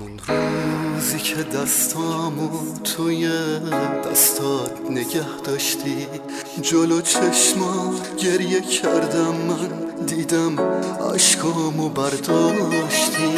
همون روزی که دستامو توی دستات نگه داشتی، جلو چشمات گریه کردم، من دیدم عشقامو برداشتی.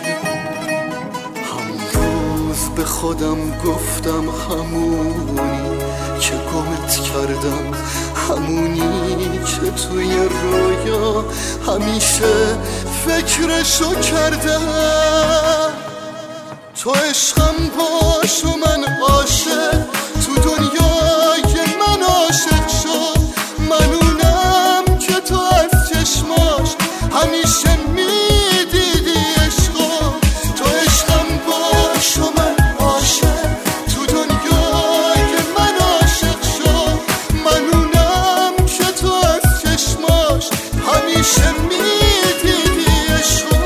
همون روز به خودم گفتم همونی که گمت کردم، همونی که توی رویا همیشه فکرشو کردم. تو عشقم باش و من عاشق، تو دنیای من عاشق شد. من اونم که تو از چشماش همیشه میدیدی عشقو. تو عشقم باش و من عاشق، تو دنیای من عاشق شد. من اونم که تو از چشماش همیشه میدیدی عشقو.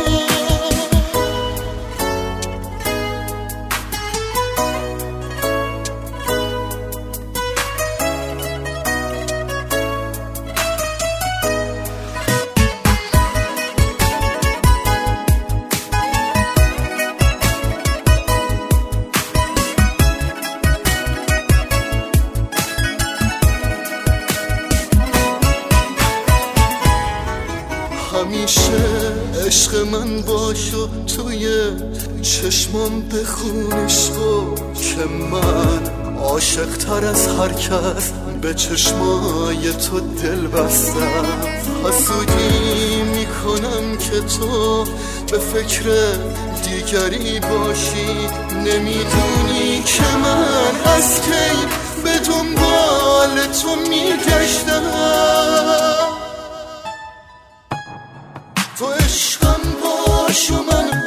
همیشه عشق من باش و توی چشمام بخونش رو که من عاشق تر از هر کس به چشمای تو دل بستم. حسودی میکنم که تو به فکر دیگری باشی، نمیدونی که من از کی به دنبال تو میگشتم. تو عشقم باش و من